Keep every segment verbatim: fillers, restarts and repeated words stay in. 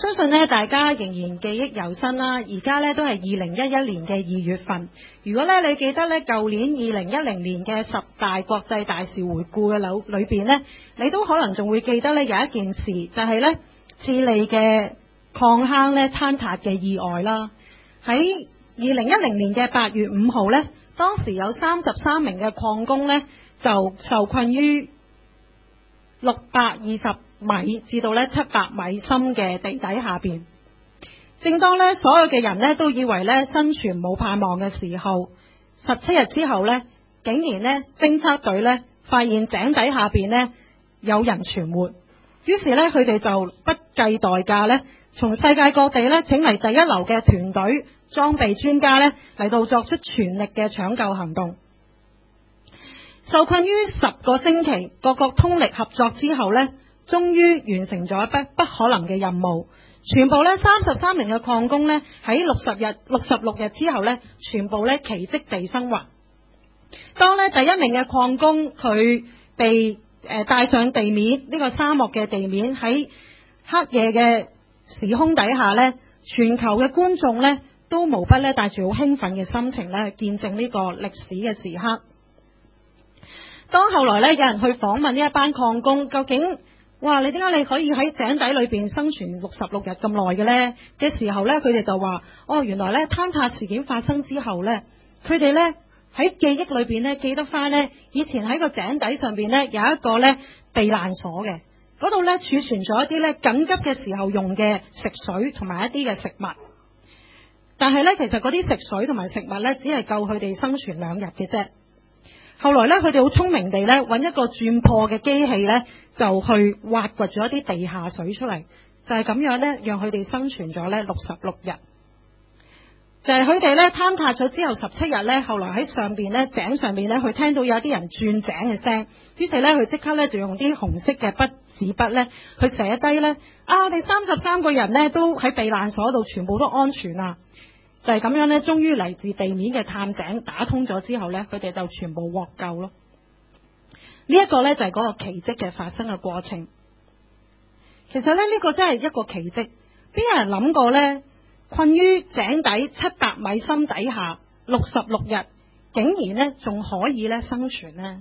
相信咧大家仍然記憶猶新啦。而家咧都係二零一一年嘅二月份。如果咧你記得咧舊年二零一零年嘅十大國際大事回顧嘅裏裏邊咧，你都可能仲會記得咧有一件事，就係咧智利嘅礦坑咧坍塌嘅意外啦。喺二零一零年嘅八月五號咧，當時有三十三名嘅礦工咧就受困於六百二十米至到咧七百米深嘅地底下邊。正當咧所有嘅人咧都以為咧生存冇盼望嘅時候，十七日之後咧，竟然咧偵測隊咧發現井底下邊咧有人存活，於是咧佢哋就不計代價咧，從世界各地咧請嚟第一流嘅團隊、裝備專家咧嚟到作出全力嘅搶救行動。受困於十個星期，各國通力合作之後咧，終於完成咗不不可能嘅任務。全部咧三十三名嘅礦工咧喺六十日六十六日之後咧，全部咧奇蹟地生還。當咧第一名嘅礦工佢被誒帶上地面呢個沙漠嘅地面，喺黑夜嘅時空底下咧，全球嘅觀眾咧都無不咧帶住好興奮嘅心情咧見證呢個歷史嘅時刻。當後來咧有人去訪問呢一班礦工，究竟哇你點解你可以喺井底裏邊生存六十六日咁耐嘅呢？嘅時候咧，佢哋就話：哦，原來咧坍塌事件發生之後咧，佢哋咧喺記憶裏邊咧記得翻咧，以前喺個井底上邊咧有一個咧避難所嘅，嗰度咧儲存咗一啲咧緊急嘅時候用嘅食水同埋一啲嘅食物。但係咧，其實嗰啲食水同埋食物咧，只係夠佢哋生存兩日嘅啫。後來咧，佢哋好聰明地咧，揾一個鑽破嘅機器咧，就去挖掘咗一啲地下水出嚟，就係咁樣咧，讓佢哋生存咗咧六十六日。就係佢哋咧坍塌咗之後十七日咧，後來喺上邊咧井上邊咧，佢聽到有啲人鑽井嘅聲，於是咧佢即刻咧就用啲紅色嘅筆紙筆咧去寫低咧，啊我哋三十三個人咧都喺避難所度，全部都安全啦。就係咁樣咧，終於嚟自地面嘅探井打通咗之後咧，佢哋就全部獲救咯。呢一個咧就係嗰個奇蹟嘅發生嘅過程。其實咧呢個真係一個奇蹟，邊有人諗過咧？困於井底七百米深底下六十六日，竟然咧仲可以咧生存呢？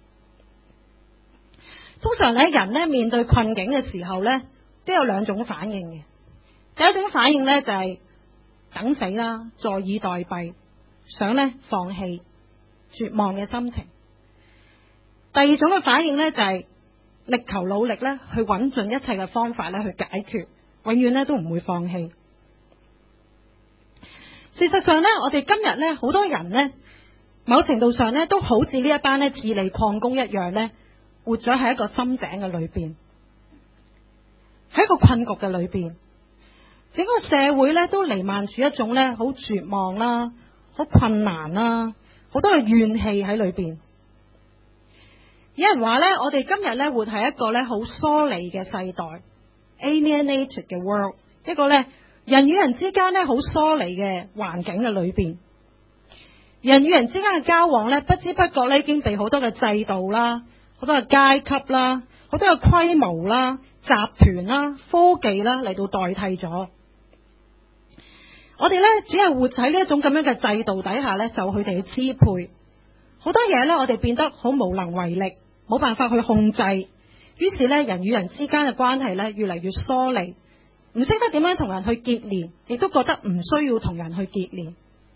通常咧人咧面對困境嘅時候咧，都有兩種反應嘅。第一種反應咧就係等死啦，坐以待斃，想咧放棄、絕望嘅心情。第二種嘅反應咧就係力求努力咧，去揾盡一切嘅方法咧去解決，永遠咧都唔會放棄。事實上咧，我哋今日咧好多人咧，某程度上咧都好似呢一班咧智利礦工一樣咧，活咗喺一個深井嘅裏邊，喺一個困局嘅裏邊。整個社會咧都彌漫住一種咧好絕望啦、好困難啦、好多嘅怨氣喺裏邊。有人話咧，我哋今日咧活喺一個咧好疏離嘅世代 ，alienated 嘅 world， 一個咧人與人之間咧好疏離嘅環境嘅裏邊。人與人之間嘅交往咧，不知不覺咧已經被好多嘅制度啦、好多嘅階級啦、好多嘅規模啦、集團啦、科技啦嚟到代替咗。我哋咧只係活喺呢一種咁樣嘅制度底下咧，受佢哋去支配。好多嘢咧，我哋變得好無能為力，冇辦法去控制。於是咧，人與人之間嘅關係咧，越嚟越疏離，唔識得點樣同人去結連，亦都覺得唔需要同人去結連。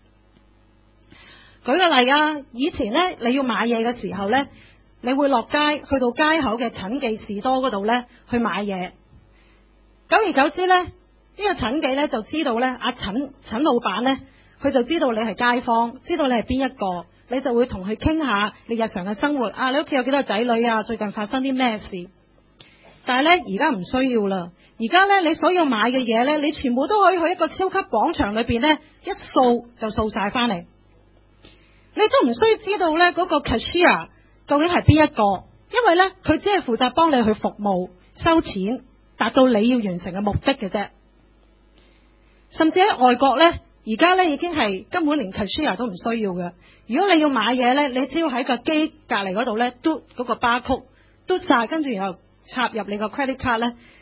舉個例啊，以前咧你要買嘢嘅時候咧，你會落街去到街口嘅陳記士多嗰度咧去買嘢。久而久之咧，呢個陳記咧就知道咧，阿陳陳老闆咧，佢就知道你係街坊，知道你係邊一個，你就會同佢傾下你日常嘅生活啊，你屋企有幾多仔女啊，最近發生啲咩事。但係咧而家唔需要啦，而家咧你所要買嘅嘢咧，你全部都可以去一個超級廣場裏邊咧一掃就掃晒翻嚟。你都唔需要知道咧嗰個 cashier 究竟係邊一個，因為咧佢只係負責幫你去服務收錢，達到你要完成嘅目的嘅啫。甚至喺外國咧，而家咧已經係根本連 cashier 都唔需要嘅。如果你要買嘢咧，你只要喺個機隔籬嗰度咧嘟嗰個 barcode，嘟晒，跟住然後插入你個 credit card 咧，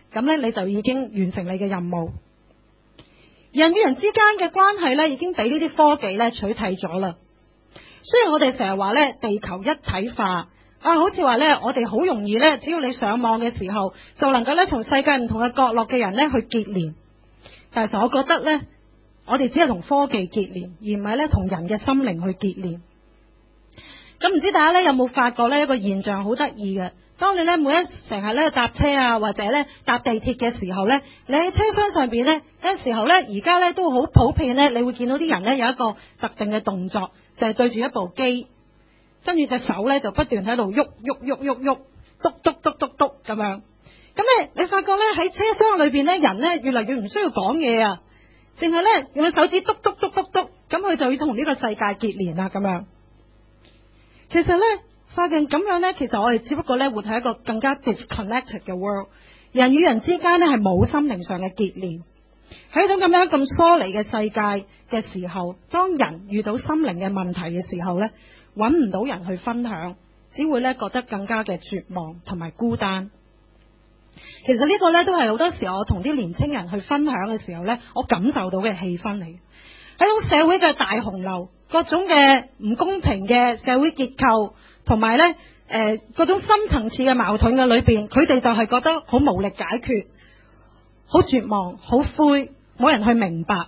咁咧你就已經完成你嘅任務。人與人之間嘅關係咧，已經俾呢啲科技咧取替咗啦。雖然我哋成日話咧地球一體化啊，好似話咧我哋好容易咧，只要你上網嘅時候，就能夠咧從世界唔同嘅角落嘅人咧去結連。但係實我覺得咧，我哋只係同科技結連，而唔係咧同人嘅心靈去結連。咁唔知大家咧有冇發覺咧一個現象好得意嘅？當你咧每一成日咧搭車啊，或者咧搭地鐵嘅時候咧，你喺車廂上邊咧，有時候咧而家咧都好普遍咧，你會見到啲人咧有一個特定嘅動作，就係對住一部機，跟住隻手咧就不斷喺度喐喐喐喐喐，篤篤篤篤篤咁樣。咁咧你發覺咧喺車廂裏邊咧，人咧越嚟越唔需要講嘢啊，淨係咧用手指篤篤篤篤篤，咁佢就要同呢個世界結連啦咁樣。其實咧，發現咁樣咧，其實我哋只不過咧活喺一個更加 disconnected 嘅 world， 人與人之間咧係冇心靈上嘅結連，喺一種咁樣咁疏離嘅世界嘅時候，當人遇到心靈嘅問題嘅時候咧，揾唔到人去分享，只會咧覺得更加嘅絕望同埋孤單。其實呢個咧都係好多時我同啲年青人去分享嘅時候咧，我感受到嘅氣氛嚟，喺種社會嘅大洪流。各種嘅唔公平嘅社會結構，同埋咧誒嗰種深層次嘅矛盾嘅裏邊，佢哋就係覺得好無力解決，好絕望，好灰，冇人去明白。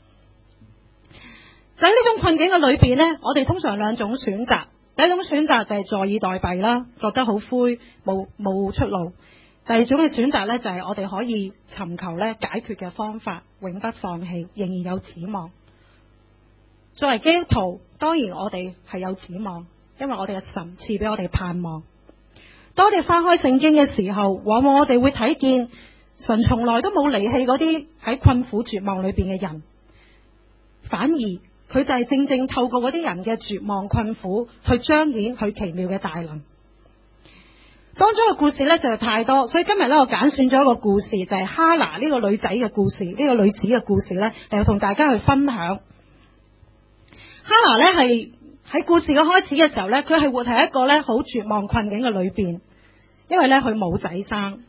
就喺呢種困境嘅裏邊咧，我哋通常兩種選擇。第一種選擇就係坐以待斃啦，覺得好灰，冇冇出路。第二種嘅選擇咧就係我哋可以尋求咧解決嘅方法，永不放棄，仍然有指望。作為基督徒，當然我哋係有指望，因為我哋嘅神賜俾我哋盼望。當我哋翻開聖經嘅時候，往往我哋會睇見神從來都冇離棄嗰啲喺困苦絕望裏邊嘅人，反而佢就係正正透過嗰啲人嘅絕望困苦，去彰顯佢奇妙嘅大能。當中嘅故事呢就係太多，所以今日呢，我揀選咗一個故事，就係哈拿呢個女仔嘅故事，呢個女子嘅故事呢，嚟同大家去分享。哈拿咧係喺故事嘅開始嘅時候咧，佢係活喺一個咧好絕望困境嘅裏邊，因為咧佢冇仔生。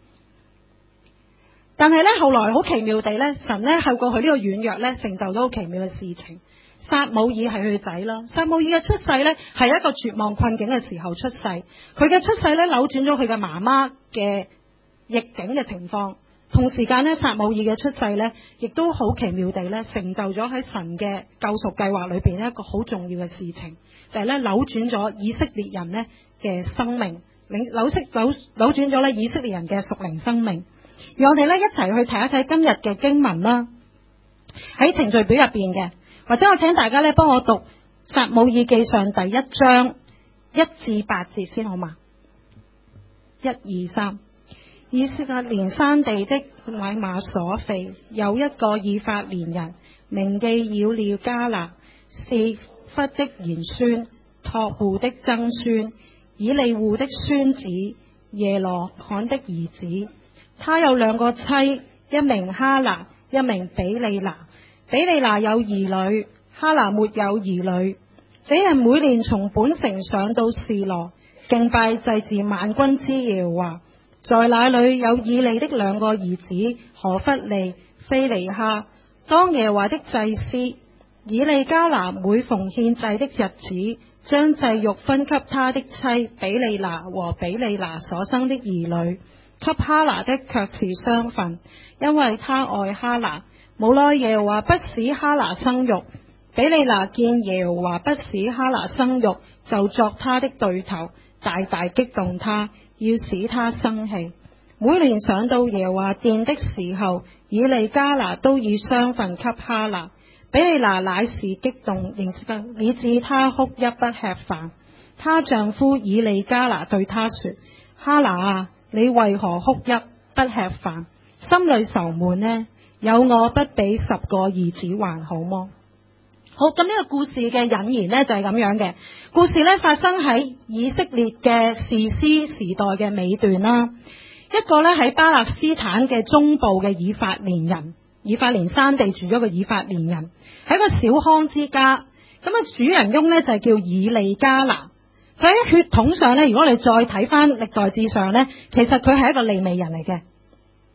但係咧後來好奇妙地咧，神咧透過佢呢個軟弱咧，成就咗好奇妙嘅事情。撒母耳係佢仔啦，撒母耳嘅出世咧係一個絕望困境嘅時候出世，佢嘅出世咧扭轉咗佢嘅媽媽嘅逆境嘅情況。同時間咧，撒母耳嘅出世咧，亦都好奇妙地咧，成就咗喺神嘅救贖計劃裏邊一個好重要嘅事情，就係咧扭轉咗以色列人咧嘅生命，扭扭色扭扭轉咗咧以色列人嘅屬靈生命。讓我哋咧一齊去睇一睇今日嘅經文啦，喺程序表入邊嘅，或者我請大家咧幫我讀撒母耳記上第一章一至八節先好嘛？一二三。以色列山地的米馬所腓有一個以法蓮人，名記擾了迦勒，是弗的賢孫，托戶的曾孫，以利戶的孫子，耶羅罕的兒子。他有兩個妻，一名哈拿，一名比利拿。比利拿有兒女，哈拿沒有兒女。這人每年從本城上到示羅，敬拜祭祀萬軍之耶和華。在那裏有以利的兩個兒子何弗利、非尼哈，當耶和華的祭司。以利加拿每逢獻祭的日子，將祭肉分給他的妻比利拿和比利拿所生的兒女，給哈拿的卻是雙份，因為他愛哈拿。無奈耶和華不使哈拿生育，比利拿見耶和華不使哈拿生育，就作他的對頭，大大激動他，要使他生氣。每年上到耶和華殿的時候，以利加拿都以雙份給哈拿。比利拿乃是激動，以致他哭泣不吃飯。她丈夫以利加拿對他說：哈拿啊，你為何哭泣不吃飯，心裏愁悶呢？有我不比十個兒子還好麼？好，咁呢個故事嘅引言呢，就係咁樣嘅。故事呢，發生喺以色列嘅士師時代嘅尾段啦。一個呢，喺巴勒斯坦嘅中部嘅以法蓮人，以法蓮山地住咗個以法蓮人，係一個小康之家。咁啊，主人翁呢，就係叫以利加拿。佢喺血統上呢，如果你再睇翻歷代志上呢，其實佢係一個利未人嚟嘅。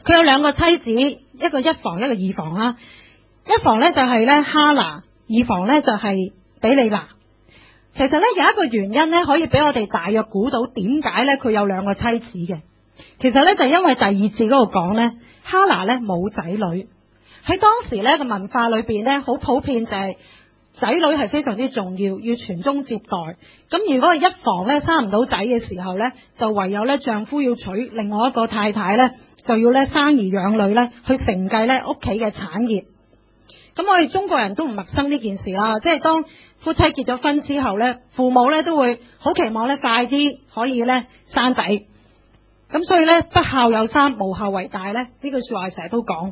佢有兩個妻子，一個一房一個二房啦。一房咧就係咧哈拿，二房咧就係比利拿。其實咧有一個原因咧，可以俾我哋大約估到點解咧佢有兩個妻子嘅。其實咧就因為第二節嗰度講咧，哈拿咧冇仔女。喺當時咧個文化裏邊咧，好普遍就係仔女係非常之重要，要傳宗接代。咁如果係一房咧生唔到仔嘅時候咧，就唯有咧丈夫要娶另外一個太太咧，就要咧生兒養女咧，去承繼咧屋企嘅產業。咁我哋中國人都唔陌生呢件事啦，即係當夫妻結咗婚之後咧，父母咧都會好期望咧快啲可以咧生仔。咁所以咧不孝有三，無後為大咧，呢句說話成日都講。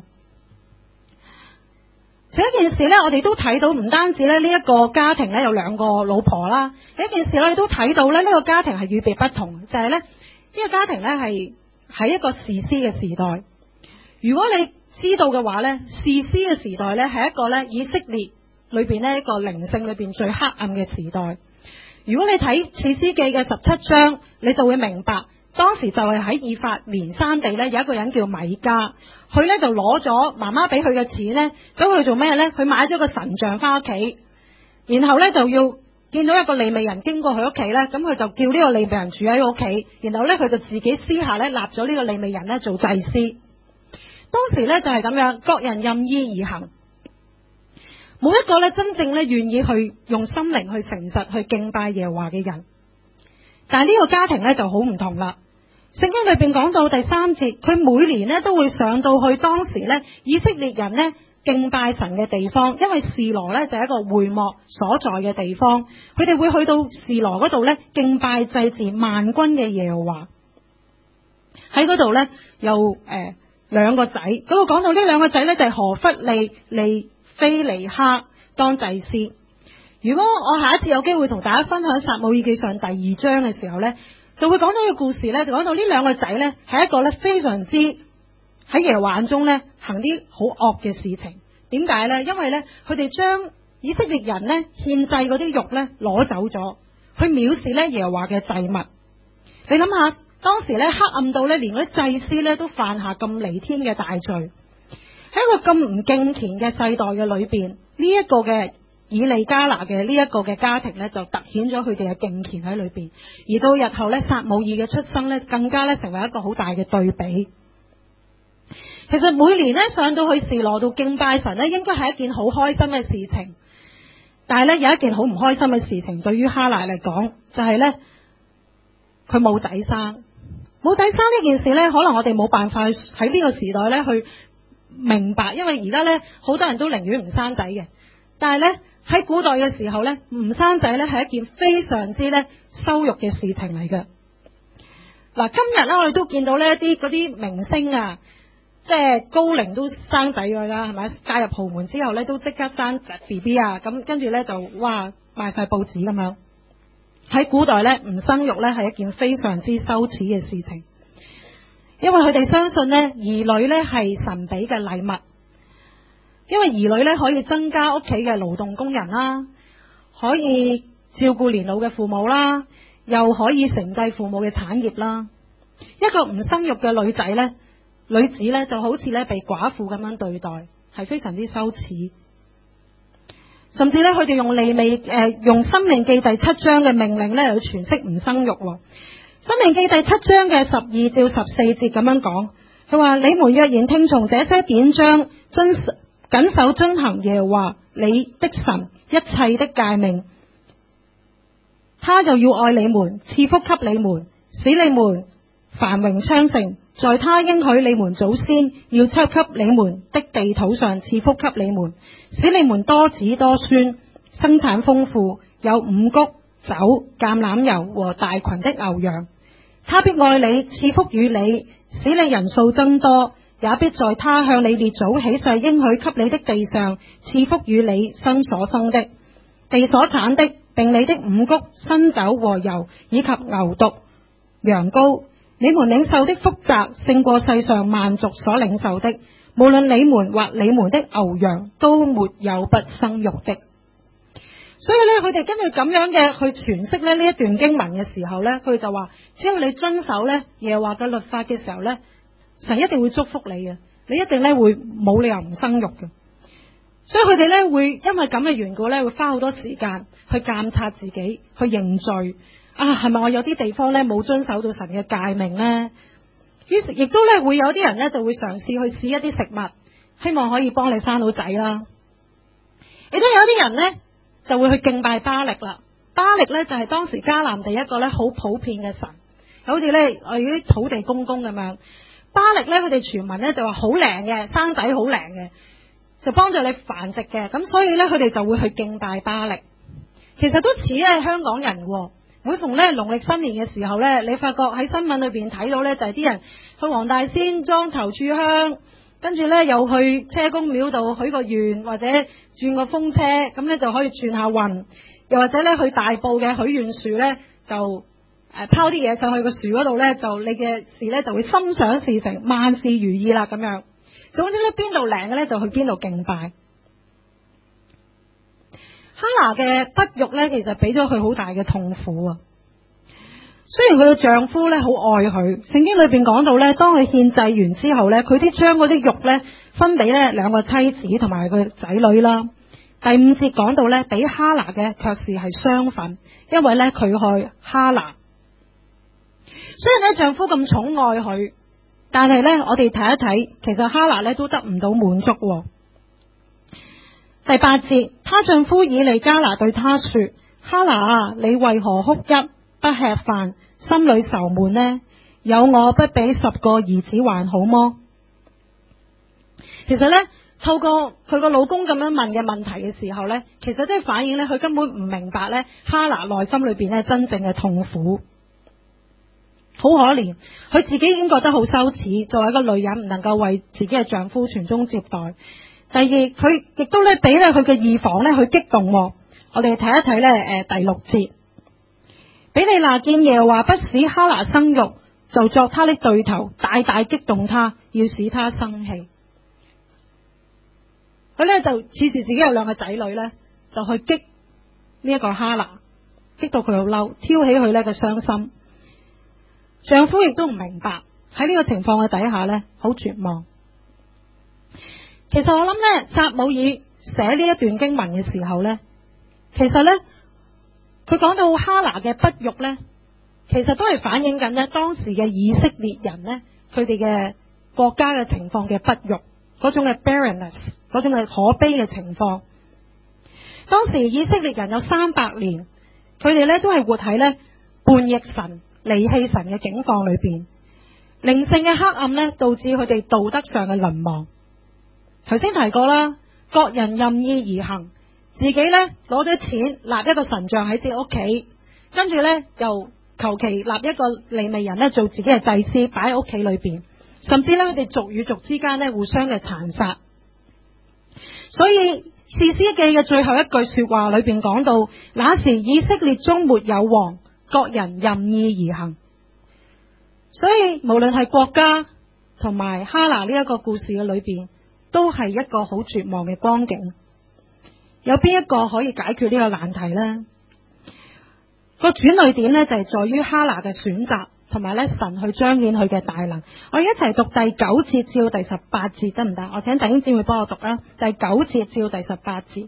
另一件事咧，我哋都睇到唔單止咧呢一個家庭咧有兩個老婆啦，另一件事我哋都睇到咧呢個家庭係與別不同，就係咧呢個家庭咧係喺一個士師嘅時代。如果你知道嘅話咧，士師嘅時代咧係一個咧以色列裏邊咧一個靈性裏邊最黑暗嘅時代。如果你睇士師記嘅十七章，你就會明白當時就係喺以法蓮山地咧有一個人叫米迦，佢咧就攞咗媽媽俾佢嘅錢咧，走去做咩咧？佢買咗個神像翻屋企，然後咧就要見到一個利未人經過佢屋企咧，咁佢就叫呢個利未人住喺屋企，然後咧佢就自己私下咧立咗呢個利未人咧做祭司。當時咧就係咁樣，各人任意而行，冇一個咧真正咧願意去用心靈去誠實去敬拜耶和華嘅人。但係呢個家庭咧就好唔同啦。聖經裏邊講到第三節，佢每年咧都會上到去當時咧以色列人咧敬拜神嘅地方，因為示羅咧就係一個會幕所在嘅地方，佢哋會去到示羅嗰度咧敬拜祭祀萬軍嘅耶和華。喺嗰度咧有誒。呃兩個仔，嗰度講到呢兩個仔呢，就係何弗利、利非尼哈當祭司。如果我下一次有機會同大家分享撒母耳記上第二章嘅時候呢，就會講到一個故事呢，就講到呢兩個仔呢，係一個呢非常之喺耶和華眼中呢行啲好惡嘅事情。點解呢？因為呢，佢哋將以色列人呢獻祭嗰啲肉呢攞走咗，去藐視呢耶和華嘅祭物。你諗下。當時咧黑暗到咧，連嗰啲祭司咧都犯下咁彌天嘅大罪。喺一個咁唔敬虔嘅世代嘅裏邊，呢、這、一個嘅以利加拿嘅呢一個嘅家庭咧，就凸顯咗佢哋嘅敬虔喺裏邊。而到日後咧，撒母耳嘅出生咧，更加咧成為一個好大嘅對比。其實每年咧上到去示羅度敬拜神咧，應該係一件好開心嘅事情。但係咧有一件好唔開心嘅事情，對於哈拿嚟講，就係咧佢冇仔生。冇仔生呢件事呢，可能我哋冇辦法喺呢個時代呢去明白，因為而家呢好多人都寧願唔生仔嘅。但係呢喺古代嘅時候呢，唔生仔呢係一件非常之呢羞辱嘅事情嚟嘅。嗱，今日呢我哋都見到呢一啲嗰啲明星啊，即係高齡都生仔㗎啦，係咪？嫁入豪門之後呢，都即刻生 B B 啊，咁跟住呢就哇賣晒報紙咁樣。喺古代咧，唔生育咧係一件非常之羞恥嘅事情，因為佢哋相信咧兒女咧係神俾嘅禮物，因為兒女咧可以增加屋企嘅勞動工人啦，可以照顧年老嘅父母啦，又可以承繼父母嘅產業啦。一個唔生育嘅女仔咧，女子咧就好似咧被寡婦咁樣對待，係非常之羞恥。甚至咧，佢哋用利未誒、呃、用申命記第七章嘅命令咧，去詮釋唔生育。申命記第七章嘅十二至十四節咁樣講，佢話：你們若然聽從這些典章，遵謹守遵行耶和華你的神一切的誡命，他就要愛你們，賜福給你們，使你們繁榮昌盛，在他應許你們祖先要賜給你們的地土上賜福給你們，使你們多子多孫，生產豐富，有五穀、酒、橄欖油和大群的牛羊。他必愛你，賜福與你，使你人數增多，也必在他向你列祖起誓應許給你的地上賜福與你生所生的地所產的，並你的五穀、新酒和油，以及牛犢、羊羔。你們領受的福澤勝過世上萬族所領受的，無論你們或你們的牛羊都沒有不生育的。所以咧，佢哋根據咁樣嘅去詮釋咧呢一段經文嘅時候咧，佢就話：只要你遵守咧耶和華嘅律法嘅時候咧， 神一定會祝福你嘅，你一定咧會冇理由唔生育嘅。所以佢哋咧會因為咁嘅緣故咧，會花好多時間去監察自己，去認罪。啊，係咪我有啲地方咧冇遵守到神嘅誡命咧？於是亦都咧會有啲人咧就會嘗試去試一啲食物，希望可以幫你生到仔啦。亦都有啲人咧就會去敬拜巴力啦。巴力咧就係當時迦南地一個咧好普遍嘅神，好似咧我哋啲土地公公咁樣。巴力咧佢哋傳聞咧就話好靈嘅，生仔好靈嘅，就幫助你繁殖嘅。咁所以咧佢哋就會去敬拜巴力。其實都似咧香港人喎。每逢咧農曆新年嘅時候咧，你發覺喺新聞裏邊睇到咧，就係啲人去黃大仙裝頭炷香，跟住咧又去車公廟度許個願，或者轉個風車，咁咧就可以轉下運。又或者咧去大埔嘅許願樹咧，就誒拋啲嘢上去個樹嗰度咧，就你嘅事咧就會心想事成，萬事如意啦咁樣。總之咧邊度靈嘅咧就去邊度敬拜。哈拿嘅不育咧，其實俾咗佢好大嘅痛苦啊。雖然佢嘅丈夫咧好愛佢，聖經裏邊講到咧，當佢獻祭完之後咧，佢啲將嗰啲肉咧分俾咧兩個妻子同埋佢仔女啦。第五節講到咧，俾哈拿嘅卻是係相反，因為咧佢害哈拿。雖然咧丈夫咁寵愛佢，但係咧我哋睇一睇，其實哈拿咧都得唔到滿足。第八節，她丈夫以利加拿對她說：哈拿啊，你為何哭泣不吃飯，心裏愁悶呢？有我不比十個兒子還好麼？其實呢，透過佢個老公咁樣問嘅問題嘅時候呢，其實即係反映呢，佢根本唔明白呢哈拿內心裏邊呢真正嘅痛苦，好可憐。佢自己已經覺得好羞恥，作為一個女人唔能夠為自己嘅丈夫傳宗接代。第二，佢亦都咧俾咧佢嘅義房咧去激動。我哋睇一睇咧，誒第六節，比利拿見耶和華不使哈拿生育，就作他的對頭，大大激動他，要使他生氣。佢咧就恃住自己有兩個仔女咧，就去激呢一個哈拿，激到佢好嬲，挑起佢咧嘅傷心。丈夫亦都唔明白喺呢個情況嘅底下咧，好絕望。其實我諗咧，撒母耳寫呢一段經文嘅時候咧，其實咧佢講到哈拿嘅不育咧，其實都係反映緊咧當時嘅以色列人咧，佢哋嘅國家嘅情況嘅不育，嗰種嘅 barrenness， 嗰種嘅可悲嘅情況。當時以色列人有三百年，佢哋咧都係活喺咧叛逆神、離棄神嘅境況裏邊，靈性嘅黑暗咧導致佢哋道德上嘅淪亡。頭先提過啦，各人任意而行，自己咧攞咗錢立一個神像喺自己屋企，跟住咧又求其立一個利未人咧做自己嘅祭司，擺喺屋企裏邊，甚至咧佢哋族與族之間咧互相嘅殘殺。所以士師記嘅最後一句說話裏邊講到，那時以色列中沒有王，各人任意而行。所以無論係國家同埋哈拿呢一個故事嘅裏邊，都係一個好絕望嘅光景。有邊一個可以解決呢個難題呢？個轉捩點呢，就係在於哈拿嘅選擇，同埋咧神去彰顯佢嘅大能。我哋一齊讀第九節至到第十八節得唔得？我請弟兄姊妹幫我讀啦。第九節至到第十八節。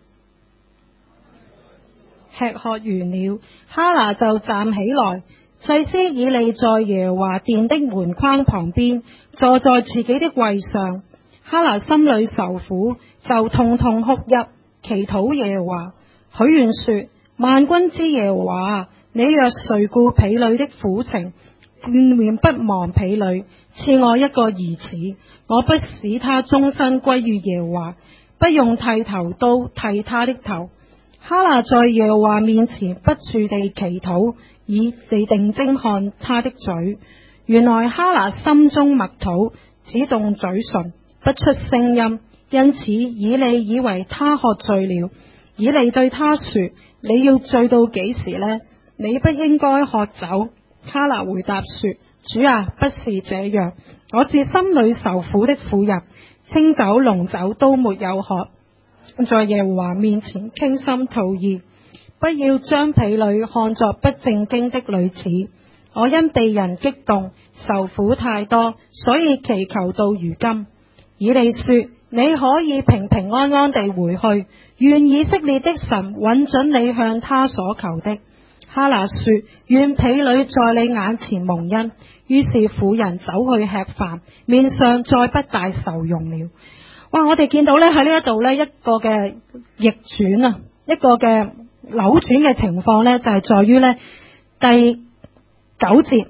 吃喝完了，哈拿就站起來，祭司以利在耶和華殿的門框旁邊，坐在自己的位上。哈拿心裏愁苦，就痛痛哭泣，祈禱耶和華，許願說：萬軍之耶和華，你若垂顧婢女的苦情，眷念不忘婢女，賜我一個兒子，我不使他終身歸於耶和華，不用剃頭刀剃他的頭。哈拿在耶和華面前不住地祈禱，以地定睛看他的嘴。原來哈拿心中默禱，只動嘴唇，不出聲音，因此以利以為他喝醉了。以利對他說：你要醉到幾時呢？你不應該喝酒。哈拿回答說：主啊，不是這樣，我是心裏愁苦的婦人，清酒濃酒都沒有喝，在耶和華面前傾心吐意。不要將婢女看作不正經的女子，我因被人激動， 愁苦太多，所以祈求到如今。以利說：你可以平平安安地回去，願以色列的神允准你向他所求的。哈拿說：願婢女在你眼前蒙恩。於是婦人走去吃飯，面上再不帶愁容了。哇！我哋見到咧喺呢一度咧一個嘅逆轉啊，一個嘅扭轉嘅情況咧，就係在於咧第九節，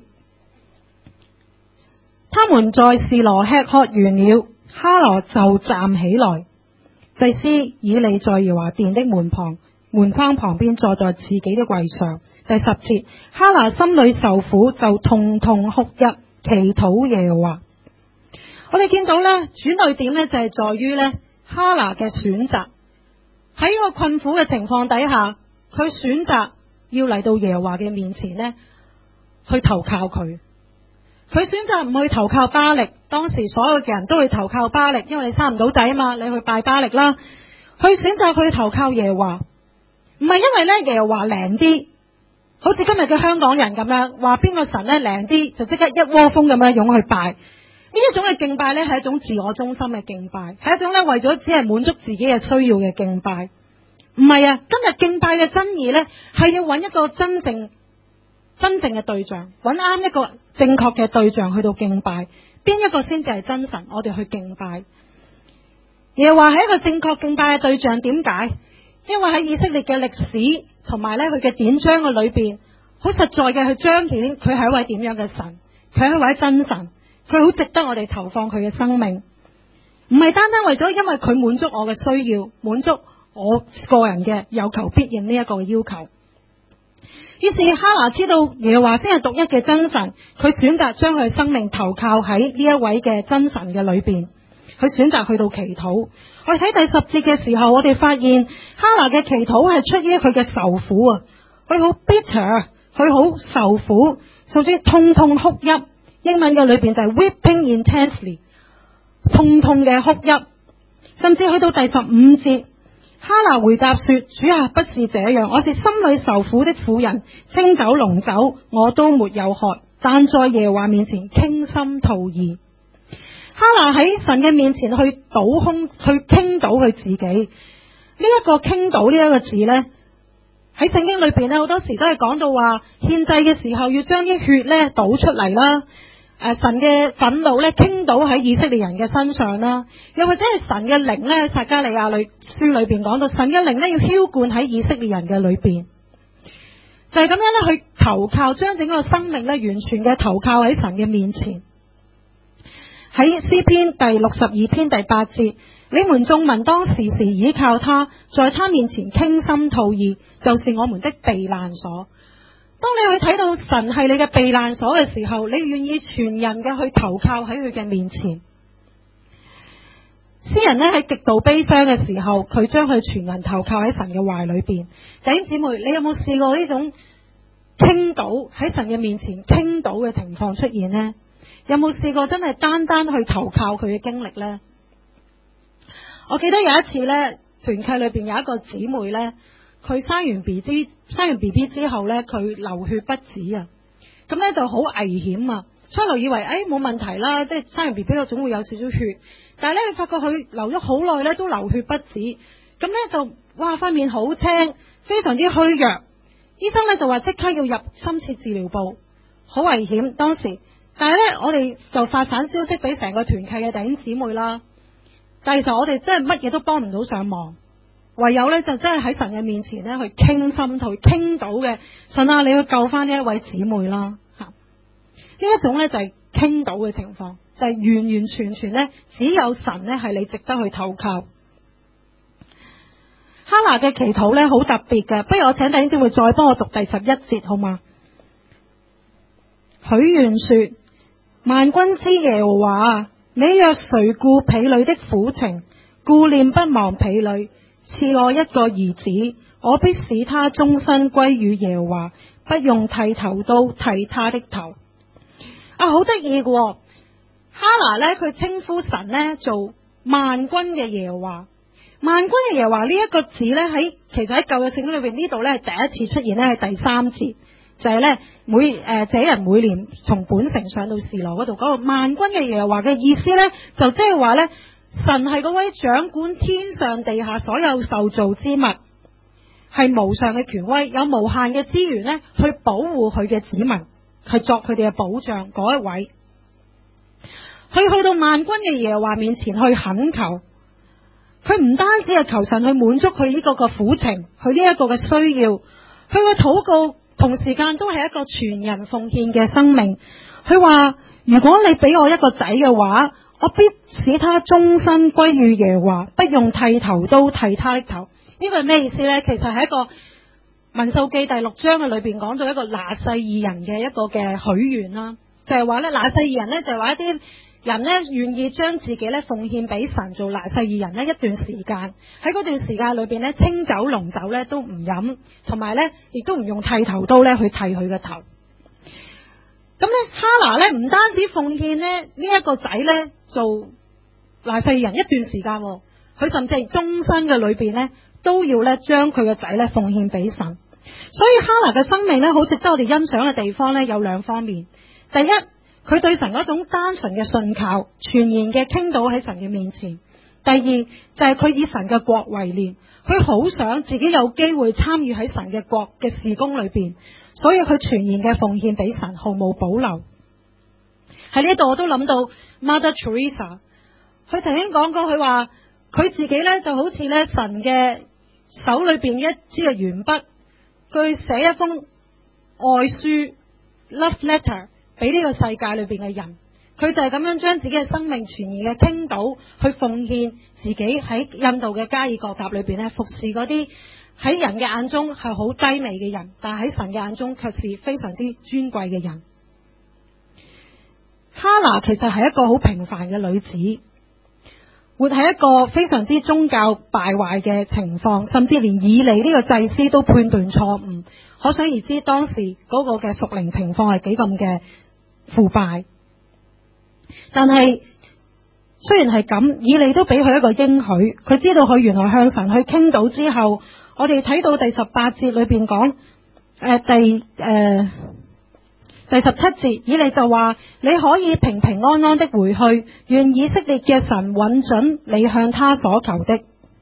他們在示羅吃喝完了，哈拿就站起來。祭司以利在耶和華殿的門旁門框旁邊坐在自己的位上。第十節，哈拿心裏受苦，就痛痛哭泣，祈禱耶和華。我哋見到咧轉捩點咧就係在於咧哈拿嘅選擇，喺呢個困苦嘅情況底下，佢選擇要嚟到耶和華嘅面前咧去投靠佢。佢選擇唔去投靠巴力，當時所有嘅人都會投靠巴力，因為你生唔到仔啊嘛，你去拜巴力啦。佢選擇去投靠耶和華，唔係因為咧耶和華靈啲，好似今日嘅香港人咁樣，話邊個神咧靈啲就即刻一窩蜂咁樣湧去拜。呢一種嘅敬拜咧係一種自我中心嘅敬拜，係一種咧為咗只係滿足自己嘅需要嘅敬拜。唔係啊，今日敬拜嘅真義咧係要揾一個真正真正嘅對象，揾啱一個正確嘅對象去到敬拜。邊一個先至係真神？我哋去敬拜。耶和華係一個正確敬拜嘅對象，點解？因為喺以色列嘅歷史同埋咧佢嘅典章嘅裏邊，好實在嘅去彰顯佢係一位點樣嘅神，佢係一位真神，佢好值得我哋投放佢嘅生命。唔係單單為咗因為佢滿足我嘅需要，滿足我個人嘅有求必應呢一個要求。於是哈拿知道耶和華先係獨一嘅真神，佢選擇將佢生命投靠喺呢一位嘅真神嘅裏邊，佢選擇去到祈禱。我哋睇第十節嘅時候，我哋發現哈拿嘅祈禱係出於佢嘅受苦啊，佢好 bitter，佢好受苦，甚至痛痛哭泣。英文嘅裏邊就係 weeping intensely， 痛痛嘅哭泣。甚至去到第十五節，哈拿回答說：主啊，不是這樣，我是心裏受苦的婦人，清酒濃酒我都沒有喝，但在耶和華面前傾心吐意。哈拿喺神嘅面前去倒空，去傾倒佢自己。呢、這、一個傾倒呢一個字呢，喺聖經裏邊呢，好多時都係講到話獻祭嘅時候要將啲血呢倒出嚟啦。誒、呃，神嘅憤怒呢傾倒喺以色列人嘅身上啦。又或者係神嘅靈呢，撒迦利亞裏書裏邊講到神嘅靈呢要澆灌喺以色列人嘅裏邊，就係、是、咁樣呢去投靠，將整個生命呢完全嘅投靠喺神嘅面前。喺詩篇第六十二篇第八節，你們眾民當時時倚靠他，在他面前傾心吐意，就是我們的避難所。當你去睇到神係你嘅避難所嘅時候，你願意全人嘅去投靠喺佢嘅面前。詩人呢喺極度悲傷嘅時候，佢將佢全人投靠喺神嘅懷裏邊。弟兄姊妹，你有冇試過呢種傾倒喺神嘅面前傾倒嘅情況出現呢？有冇試過真係單單去投靠佢嘅經歷呢？我記得有一次呢，團契裏邊有一個姊妹呢，佢生完 B B 生完 B B 之後呢，佢流血不止啊，咁呢就好危險啊。初頭以為誒冇問題啦，即係生完 B B 個總會有少少血，但係呢，佢發覺佢流咗好耐呢都流血不止，咁呢就哇塊面好青，非常之虛弱。醫生呢就話即刻要入深切治療部，好危險當時。但係咧，我哋就發散消息俾成個團契嘅弟兄姊妹啦。但係其實我哋真係乜嘢都幫唔到上忙，唯有咧就真係喺神嘅面前咧去傾心吐，傾到嘅神啊，你要救翻呢一位姊妹啦吓。呢一種咧就係傾到嘅情況，就係、是、完完全全咧只有神咧係你值得去投靠。哈拿嘅祈禱咧好特別嘅，不如我請弟兄姊妹再幫我讀第十一節好嗎？許願說。萬軍之耶和華，你若垂顧婢女的苦情，顧念不忘婢女，賜我一個兒子，我必使他終身歸於耶和華，不用剃頭刀剃他的頭。啊，好得意嘅，哈拿呢，佢稱呼神呢做萬軍嘅耶和華。萬軍嘅耶和華呢一個字呢，喺其實喺舊約聖經裏邊呢度呢係第一次出現呢係第三節。 就係咧每誒這人每年從本城上到示羅嗰度，嗰個萬軍嘅耶和華嘅意思咧，就即係話咧，神係嗰位掌管天上地下所有受造之物，係無上嘅權威，有無限嘅資源咧去保護佢嘅子民，係作佢哋嘅保障嗰一位。佢去到萬軍嘅耶和華面前去懇求，佢唔單止係求神去滿足佢呢個嘅苦情，佢呢一個嘅需要，佢嘅禱告同時間都係一個全人奉獻嘅生命。佢話如果你俾我一個仔嘅話，我必使他終身歸於耶和華，不用剃頭刀剃他的頭。呢個係咩意思呢？其實係一個民數記第六章嘅裏邊講到一個拿細耳人嘅一個嘅許願啦，就係話咧拿細耳人呢，就係話一啲人呢願意將自己咧奉獻俾神做拿細耳人呢一段時間，喺嗰段時間裏邊呢，清酒濃酒咧都唔飲，同埋咧亦都唔用剃頭刀咧去剃佢嘅頭。咁咧哈拿咧唔單止奉獻咧呢一個仔咧做拿細耳人一段時間，佢甚至係終身嘅裏邊咧都要咧將佢嘅仔咧奉獻俾神。所以哈拿嘅生命咧好值得我哋欣賞嘅地方咧有兩方面。第一，佢對神嗰種單純嘅信靠，全然嘅傾倒喺神嘅面前。第二就係佢以神嘅國為念，佢好想自己有機會參與喺神嘅國嘅事工裏邊，所以佢全然嘅奉獻俾神，毫無保留。喺呢度我都諗到 Mother Teresa， 佢曾經講過，佢話佢自己咧就好似咧神嘅手裏邊一支嘅鉛筆，佢寫一封愛書 love letter 俾呢個世界裏邊嘅人，佢就係咁樣將自己嘅生命全然嘅傾倒，去奉獻自己喺印度嘅加爾各答裏邊咧服侍嗰啲喺人嘅眼中係好低微嘅人，但係喺神嘅眼中卻是非常之尊貴嘅人。哈拿其實係一個好平凡嘅女子，活喺一個非常之宗教敗壞嘅情況，甚至連以利呢個祭司都判斷錯誤，可想而知當時嗰個嘅屬靈情況係幾咁嘅腐敗。但係雖然係咁，以利都俾佢一個應許，佢知道佢原來向神去傾倒之後，我哋睇到第十八節裏邊講，誒、呃、第誒、呃、第十七節，以利就話你可以平平安安的回去，願以色列嘅神允准你向他所求的。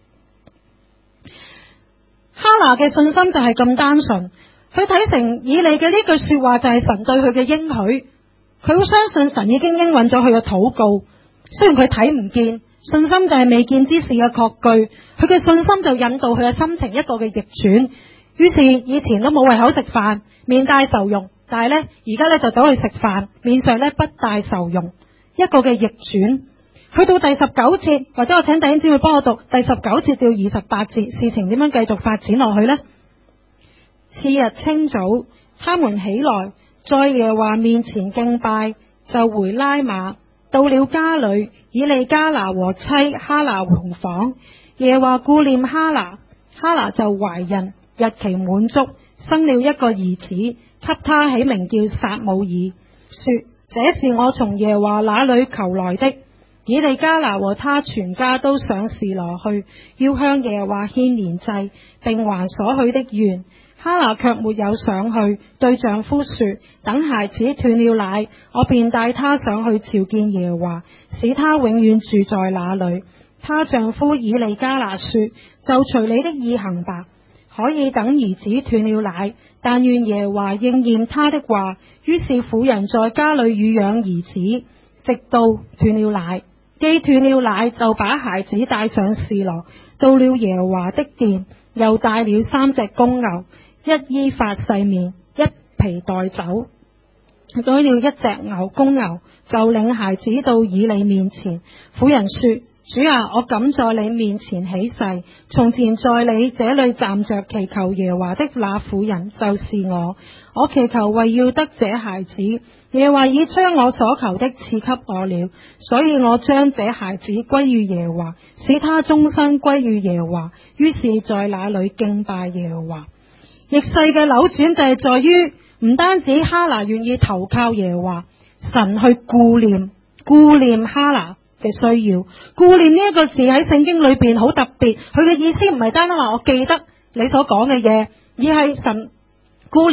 哈拿嘅信心就係咁單純，佢睇成以利嘅呢句說話就係神對佢嘅應許，佢好相信神已經應允咗佢嘅禱告。雖然佢睇唔見，信心就係未見之事嘅確據，佢嘅信心就引導佢嘅心情一個嘅逆轉。於是以前都冇胃口食飯，面帶愁容，但係呢，而家呢就走去食飯，面上呢不帶愁容，一個嘅逆轉。去到第十九節，或者我請弟兄姊妹幫我讀第十九節到二十八節，事情點樣繼續發展落去呢？次日清早，他們起來，在耶和華面前敬拜，就回拉馬。到了家裏，以利加拿和妻哈拿同房。耶和華顧念哈拿，哈拿就懷孕，日期滿足，生了一個兒子，給他起名叫撒母耳，說這是我從耶和華那裏求來的。以利加拿和他全家都上示羅去，要向耶和華獻年祭，並還所許的願。哈拿卻沒有上去，對丈夫說：等孩子斷了奶，我便帶他上去朝見耶和華，使他永遠住在那裏。她丈夫以利加拿說：就隨你的意行吧，可以等兒子斷了奶，但願耶和華應驗他的話。於是婦人在家裏乳養兒子，直到斷了奶。既斷了奶，就把孩子帶上示羅，到了耶和華的殿，又帶了三隻公牛，一依法細麵，一皮袋酒，取了一隻牛公牛，就領孩子到以利面前。婦人說：主啊，我敢在你面前起誓，從前在你這裏站着祈求耶和華的那婦人就是我。我祈求為要得這孩子，耶和華已將我所求的賜給我了，所以我將這孩子歸於耶和華，使他終身歸於耶和華。於是在那裏敬拜耶和華。逆勢嘅扭轉就係在於唔單止哈拿願意投靠耶和華，神去顧念顧念哈拿嘅需要。顧念呢一個字喺聖經裏邊好特別，佢嘅意思唔係單單話我記得你所講嘅嘢，而係神顧念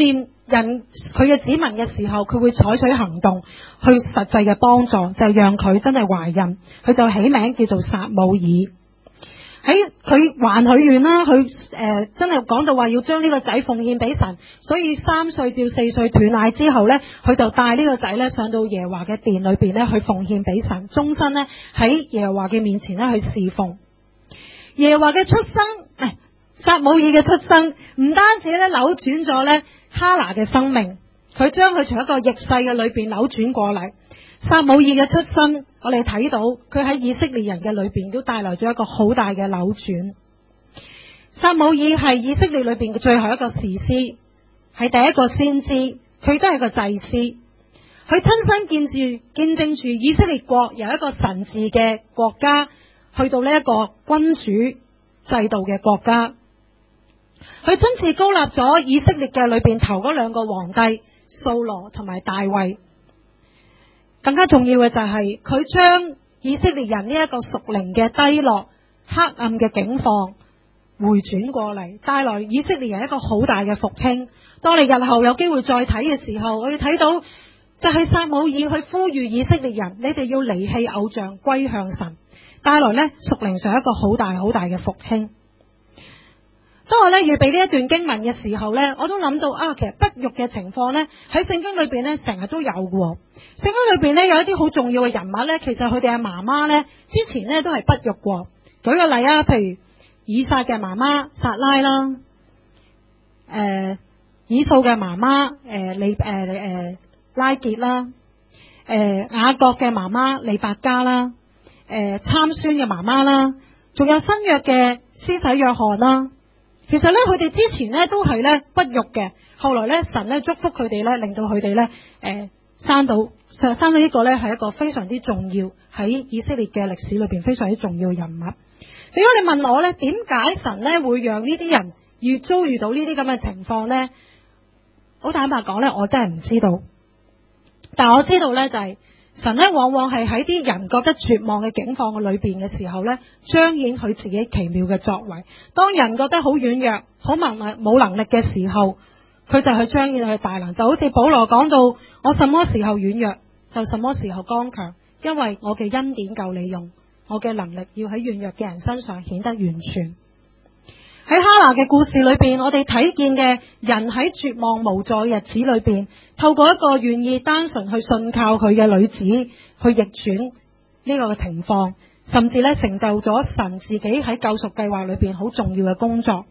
人佢嘅子民嘅時候，佢會採取行動去實際嘅幫助，就係讓佢真係懷孕，佢就起名叫做撒母耳。喺佢還許願啦，佢誒、呃、真係講到話要將呢個仔奉獻俾神，所以三歲至四歲斷奶之後呢，佢就帶呢個仔呢上到耶和華嘅殿裏邊呢去奉獻俾神，終身呢喺耶和華嘅面前呢去侍奉。耶和華嘅出生，誒撒母耳嘅出生唔單止咧扭轉咗呢哈拿嘅生命，佢將佢從一個逆世嘅裏邊扭轉過嚟。撒母耳嘅出生，我哋睇到佢喺以色列人嘅裏邊都帶來咗一個好大嘅扭轉。撒母耳係以色列裏邊嘅最後一個士師，係第一個先知，佢都係個祭司，佢親身見住見證住以色列國由一個神治嘅國家去到呢一個君主制度嘅國家，佢親自膏立咗以色列嘅裏邊頭嗰兩個皇帝掃羅同埋大衛。更加重要嘅就係佢將以色列人呢一個屬靈嘅低落、黑暗嘅境況回轉過嚟，帶來以色列人一個好大嘅復興。當你日後有機會再睇嘅時候，我要睇到就係撒母耳去呼籲以色列人，你哋要離棄偶像，歸向神，帶來呢屬靈上一個好大好大嘅復興。當我咧預備呢一段經文嘅時候呢，我都諗到啊，其實不育嘅情況呢，喺聖經裏邊呢成日都有嘅。聖經裏邊呢有一啲好重要嘅人物呢，其實佢哋嘅媽媽呢之前呢都係不育過。舉個例啊，譬如以撒嘅媽媽撒拉啦，誒、呃、以掃嘅媽媽誒利誒誒拉結啦，誒、呃、雅各嘅媽媽利百加啦，誒、呃、參孫嘅媽媽啦，仲有新約嘅施洗約翰啦。其實咧，佢哋之前咧都係咧不育嘅，後來咧神咧祝福佢哋咧，令到佢哋咧誒生到生到呢個咧係一個非常之重要喺以色列嘅歷史裏邊非常之重要嘅人物。如果你問我咧，點解神咧會讓呢啲人要遭遇到呢啲咁嘅情況咧？好坦白講咧，我真係唔知道。但係我知道咧，就係、是、神咧往往係喺啲人覺得絕望嘅境況嘅裏邊嘅時候咧，彰顯佢自己奇妙嘅作為。當人覺得好軟弱、好冇能冇能力嘅時候，佢就去彰顯佢大能。就好似保羅講到：我什麼時候軟弱，就什麼時候剛強，因為我嘅恩典夠你用，我嘅能力要喺軟弱嘅人身上顯得完全。喺哈拿嘅故事裏邊，我哋睇見嘅人喺絕望無助嘅日子裏邊，透過一個願意單純去信靠佢嘅女子，去逆轉呢個嘅情況，甚至咧成就咗神自己喺救贖計劃裏邊好重要嘅工作。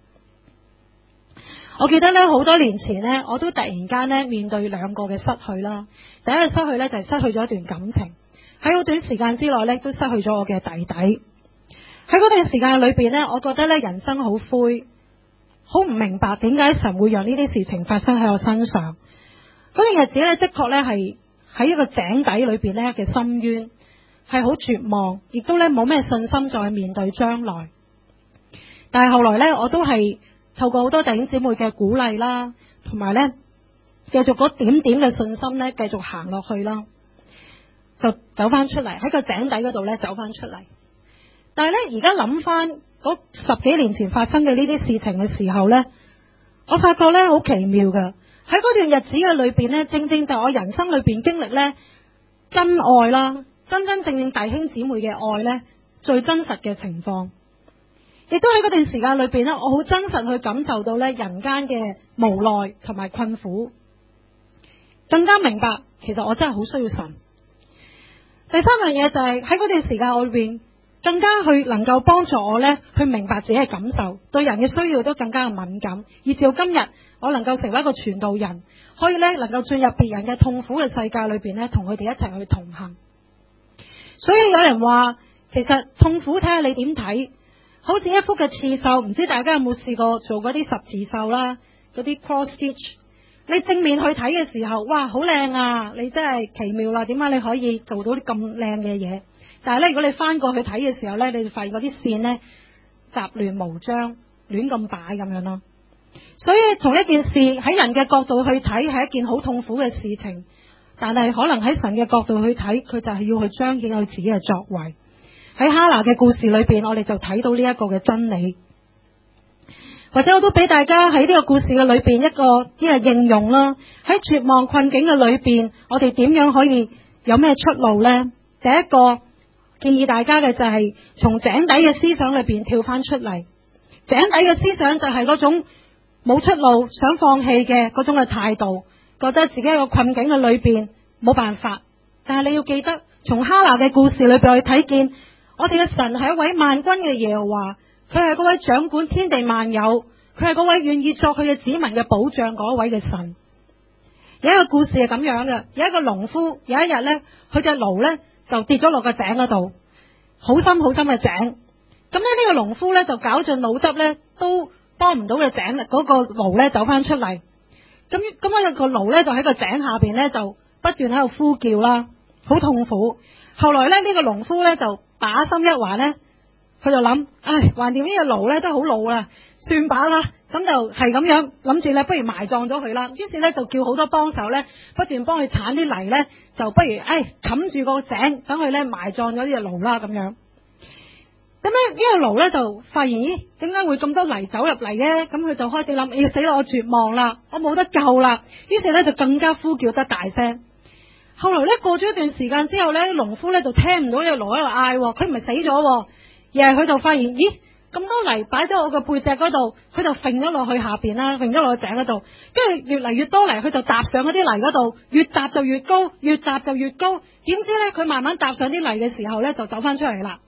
我記得咧好多年前呢，我都突然間咧面對兩個嘅失去啦。第一個失去咧就係失去咗一段感情，喺好短時間之內咧都失去咗我嘅弟弟。喺嗰段時間裏邊呢，我覺得咧人生好灰，好唔明白點解神會讓呢啲事情發生喺我身上。嗰段日子咧的確咧係喺一個井底裏邊咧嘅深淵，係好絕望，亦都咧冇咩信心再去面對將來。但係後來咧，我都係透過好多弟兄姊妹嘅鼓勵啦，同埋咧繼續嗰點點嘅信心咧，繼續行落去啦，就走翻出嚟，喺個井底嗰度咧走翻出嚟。但係咧，而家諗翻嗰十幾年前發生嘅呢啲事情嘅時候咧，我發覺咧好奇妙噶。喺嗰段日子嘅裏邊咧，正正就我人生裏邊經歷咧真愛啦，真真正正弟兄姊妹嘅愛咧最真實嘅情況，亦都喺嗰段時間裏邊咧，我好真實去感受到咧人間嘅無奈同埋困苦，更加明白其實我真係好需要神。第三樣嘢就係喺嗰段時間裏邊，更加去能夠幫助我咧，去明白自己嘅感受，對人嘅需要都更加嘅敏感，以至到今日我能夠成為一個傳道人，可以咧能夠進入別人嘅痛苦嘅世界裏邊咧，同佢哋一齊去同行。所以有人話，其實痛苦睇下你點睇，好似一幅嘅刺繡，唔知大家有冇試過做嗰啲十字繡啦，嗰啲 cross stitch。你正面去睇嘅時候，哇，好靚啊！你真係奇妙啦，點解你可以做到啲咁靚嘅嘢？但係咧，如果你翻過去睇嘅時候咧，你就發現嗰啲線咧雜亂無章，亂咁擺咁樣咯。所以同一件事喺人嘅角度去睇係一件好痛苦嘅事情，但係可能喺神嘅角度去睇，佢就係要去彰顯佢自己嘅作為。喺哈拿嘅故事裏邊，我哋就睇到呢一個嘅真理。 或者我都俾大家喺呢個故事嘅裏邊一個呢個應用啦。喺絕望困境嘅裏邊，我哋點樣可以有咩出路呢？第一個建議大家嘅就係從井底嘅思想裏邊跳翻出嚟。井底嘅思想就係嗰種冇出路、想放棄嘅嗰種嘅態度，覺得自己喺個困境嘅裏邊冇辦法。但係你要記得，從哈拿嘅故事裏邊去睇見，我哋嘅神係一位萬軍嘅耶和華，佢係嗰位掌管天地萬有，佢係嗰位願意作佢嘅子民嘅保障嗰位嘅神。有一個故事係咁樣嘅，有一個農夫有一日呢，佢隻驢呢就跌咗落個井嗰度，好深好深嘅井。咁呢呢個農夫呢就絞盡腦汁呢都幫唔到嘅井嗰個驢呢走翻出嚟。咁咁樣個驢呢就喺個井下邊呢就不斷喺度呼叫啦，好痛苦。後來呢呢個農夫呢就把心一橫呢，佢就諗，唉，橫掂呢個驢呢都好老啦，算把啦。咁就係咁樣諗住咧，不如埋葬咗佢啦。於是咧就叫好多幫手咧，不斷幫佢鏟啲泥咧，就不如誒冚住個井，等佢咧埋葬咗呢隻驢啦咁樣。咁咧呢個驢咧就發現，咦，點解會咁多泥走入嚟嘅？咁佢就開始諗，要死啦！我絕望啦，我冇得救啦。於是咧就更加呼叫得大聲。後來咧過咗一段時間之後咧，農夫咧就聽唔到呢個驢喺度嗌，佢唔係死咗，而係佢就發現，咦，咁多泥擺咗我個背脊嗰度，佢就揈咗落去下邊啦，揈咗落個井嗰度，跟住越嚟越多泥，佢就踏上嗰啲泥嗰度，越踏就越高，越踏就越高。點知咧，佢慢慢踏上啲泥嘅時候咧，就走翻出嚟啦。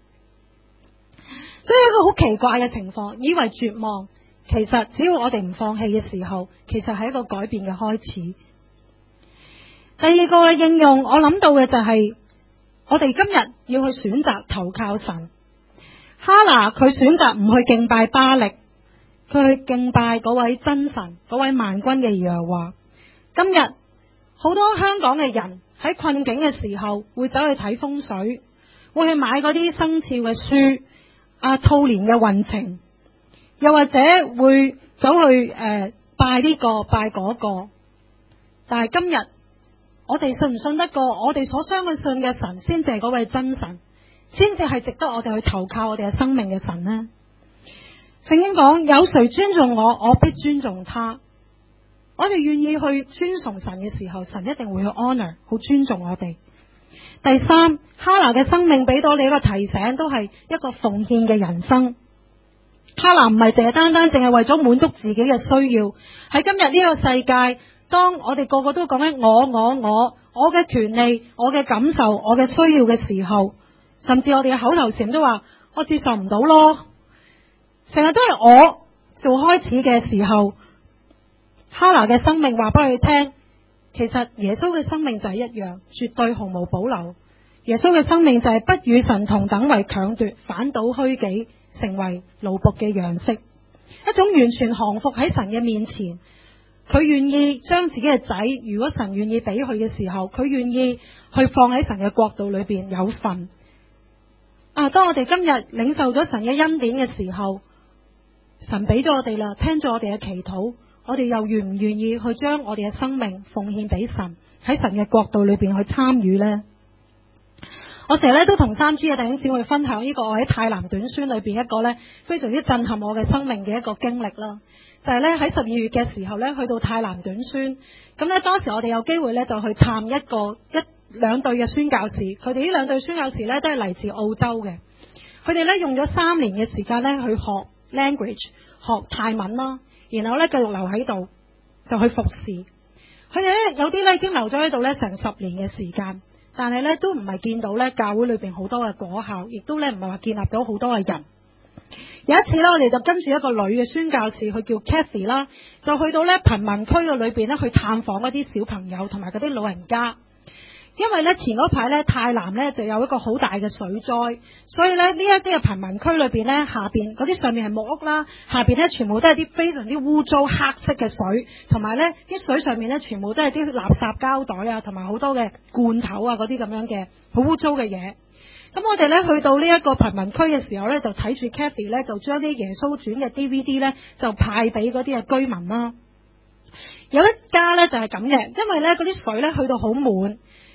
所以一個好奇怪嘅情況，以為絕望，其實只要我哋唔放棄嘅時候，其實係一個改變嘅開始。第二個嘅應用，我諗到嘅就係、是、我哋今日要去選擇投靠神。哈拿佢選擇唔去敬拜巴力，佢去敬拜嗰位真神，嗰位萬軍嘅耶和華。今日好多香港嘅人喺困境嘅時候，會走去睇風水，會去買嗰啲生肖嘅書，啊兔年嘅運程，又或者會走去誒、呃、拜呢個拜嗰個。但係今日我哋信唔信得過我哋所相信嘅神，先至係嗰位真神，先至係值得我哋去投靠我哋嘅生命嘅神呢？聖經講，有誰尊重我，我必尊重他。我哋願意去尊崇神嘅時候，神一定會去 honor， 好尊重我哋。第三，哈拿嘅生命俾到你一個提醒，都係一個奉獻嘅人生。哈拿唔係淨係單單淨係為咗滿足自己嘅需要。喺今日呢個世界，當我哋個個都講緊我我我我嘅權利、我嘅感受、我嘅需要嘅時候，甚至我哋嘅口頭禪都話我接受唔到咯，成日都係我做開始嘅時候。哈拿嘅生命話俾佢聽，其實耶穌嘅生命就係一樣，絕對毫無保留。耶穌嘅生命就係不與神同等為強奪，反倒虛己，成為奴僕嘅樣式，一種完全降服喺神嘅面前。佢願意將自己嘅仔，如果神願意俾佢嘅時候，佢願意去放喺神嘅國度裏邊有份。啊，當我哋今日領受咗神嘅恩典嘅時候，神俾咗我哋啦，聽咗我哋嘅祈禱，我哋又願唔願意去將我哋嘅生命奉獻俾神，喺神嘅國度裏邊去參與呢？我成日咧都同三 G 嘅弟兄姊妹分享呢個我喺太南短宣裏邊一個咧非常之震撼我嘅生命嘅一個經歷啦。就係咧喺十二月嘅時候咧，去到太南短宣，咁咧當時我哋有機會咧就去探一個一兩隊嘅宣教士，佢哋呢兩隊宣教士咧都係嚟自澳洲嘅，佢哋咧用咗三年嘅時間咧去學 language 學泰文啦，然後咧繼續留喺度就去服侍。佢哋咧有啲咧已經留咗喺度咧成十年嘅時間，但係咧都唔係見到咧教會裏邊好多嘅果效，亦都咧唔係話建立咗好多嘅人。有一次咧，我哋就跟住一個女嘅宣教士，佢叫 Kathy 啦，就去到咧貧民區嘅裏邊咧去探訪嗰啲小朋友同埋嗰啲老人家。因為咧前嗰排咧太南咧就有一個好大嘅水災，所以咧呢一啲嘅貧民區裏邊咧下邊嗰啲上面係木屋啦，下邊咧全部都係啲非常之污糟黑色嘅水，同埋咧啲水上面咧全部都係啲垃圾膠袋啊，同埋好多嘅罐頭啊嗰啲咁樣嘅好污糟嘅嘢。咁我哋咧去到呢一個貧民區嘅時候咧，就睇住 Kathy 咧就將啲耶穌傳嘅 D V D 咧就派俾嗰啲嘅居民啦。有一家咧就係咁嘅，因為咧嗰啲水咧去到好滿，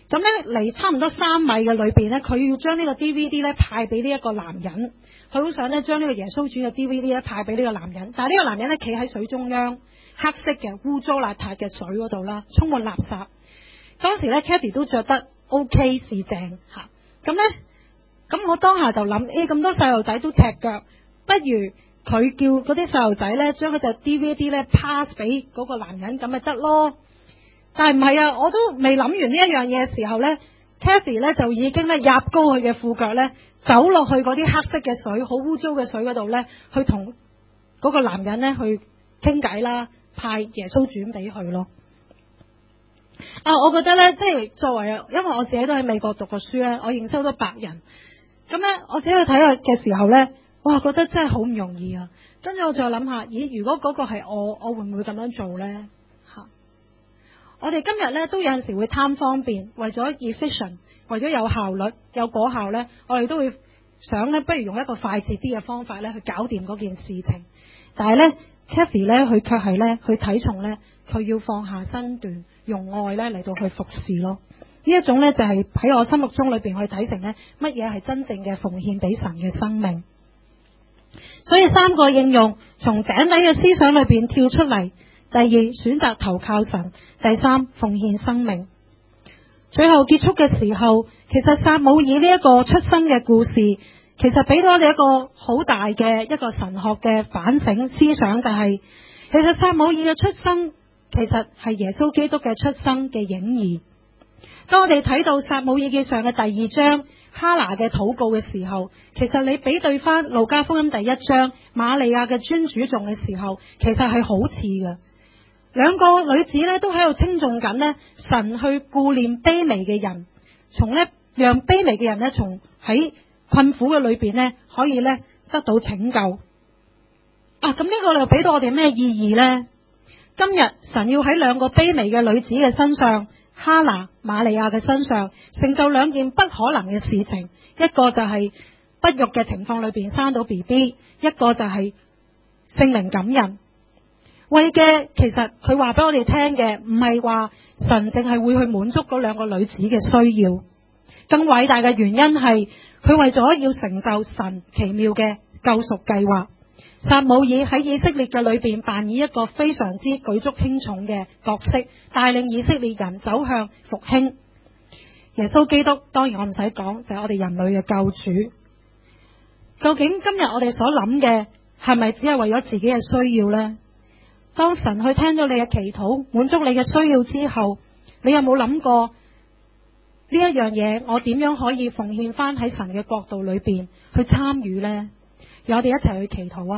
咁咧嚟差唔多三米嘅裏邊咧，佢要將呢個 D V D 咧派俾呢一個男人，佢好想咧將呢個耶穌傳嘅 D V D 咧派俾呢個男人，但係呢個男人咧企喺水中央，黑色嘅污糟邋遢嘅水嗰度啦，充滿垃圾。當時咧 Cathy 都着得 OK 是正吓，咁咧咁我當下就諗，誒咁多細路仔都赤腳，不如佢叫嗰啲細路仔咧將嗰隻 D V D 咧 pass 俾嗰個男人咁咪得咯。但係唔係啊，我都未諗完呢一樣嘢嘅時候咧 Cathy 咧就已經咧壓高佢嘅褲腳咧，走落去嗰啲黑色嘅水好污糟嘅水嗰度咧，去同嗰個男人咧去傾偈啦，派耶穌傳俾佢咯。啊，我覺得咧，即係作為，因為我自己都喺美國讀過書咧，我認識好多白人，咁咧我自己去睇佢嘅時候咧，哇，覺得真係好唔容易啊！跟住我再諗下，咦，如果嗰個係我，我會唔會咁樣做咧？吓，我哋今日咧都有陣時會貪方便，為咗 efficient， 為咗有效率、有果效咧，我哋都會想咧，不如用一個快捷啲嘅方法咧去搞掂嗰件事情。但係咧 Cathy 咧，佢卻係咧，佢睇重咧，佢要放下身段，用愛咧嚟到去服侍咯。呢一種咧就係喺我心目中裏邊去睇成咧，乜嘢係真正嘅奉獻俾神嘅生命。所以三個應用，從井底嘅思想裏邊跳出嚟。第二，選擇投靠神；第三，奉獻生命。最後結束嘅時候，其實撒母耳呢一個出生嘅故事，其實俾到我哋一個好大嘅一個神學嘅反省思想，就係、是、其實撒母耳嘅出生，其實係耶穌基督嘅出生嘅影兒。當我哋睇到撒母耳記上嘅第二章哈拿嘅禱告嘅時候，其實你比對翻路加福音第一章瑪利亞嘅尊主頌嘅時候，其實係好似嘅。兩個女子咧都喺度稱頌緊呢神去顧念卑微嘅人，從呢讓卑微嘅人呢從喺困苦嘅裏邊呢可以呢得到拯救。啊，咁呢個又俾到我哋咩意義呢？今日神要喺兩個卑微嘅女子嘅身上，哈拿、瑪利亞嘅身上，成就兩件不可能嘅事情。一個就係不育嘅情況裏邊生到 B B， 一個就係聖靈感人。為嘅其實佢話俾我哋聽嘅唔係話神淨係會去滿足嗰兩個女子嘅需要，更偉大嘅原因係佢為咗要成就神奇妙嘅救贖計劃。撒母耳喺以色列嘅裏邊扮演一個非常之舉足輕重嘅角色，帶領以色列人走向復興。耶穌基督當然我唔使講，就係我哋人類嘅救主。究竟今日我哋所諗嘅係咪只係為咗自己嘅需要呢？當神去聽咗你嘅祈禱，滿足你嘅需要之後，你有冇諗過呢一樣嘢我點樣可以奉獻翻喺神嘅國度裏邊去參與呢？讓我哋一齊去祈禱啊！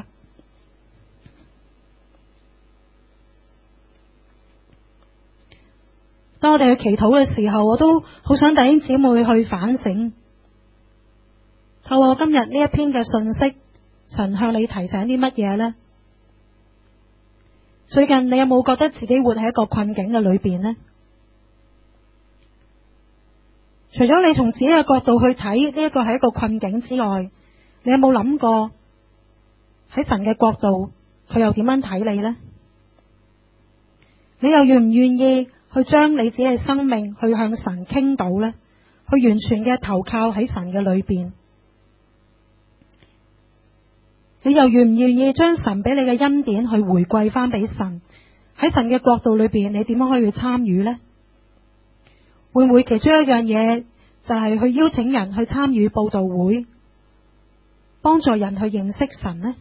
當我哋去祈禱嘅時候，我都好想弟兄姊妹去反省，透過今日呢一篇嘅信息，神向你提醒啲乜嘢呢？最近你有冇覺得自己活喺一個困境嘅裏邊呢？除咗你從自己嘅角度去睇呢一個係一個困境之外，你有冇諗過喺神嘅角度佢又點樣睇你呢？你又願唔願意去將你自己嘅生命去向神傾倒呢？去完全嘅投靠喺神嘅裏邊？你又願唔願意將神俾你嘅恩典去回饋翻俾神？喺神嘅國度裏邊，你點樣可以去參與呢？會唔會其中一樣嘢就係去邀請人去參與佈道會，幫助人去認識神呢？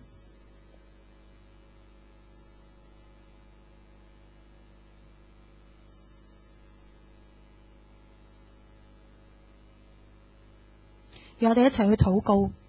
讓我哋一齊去禱告。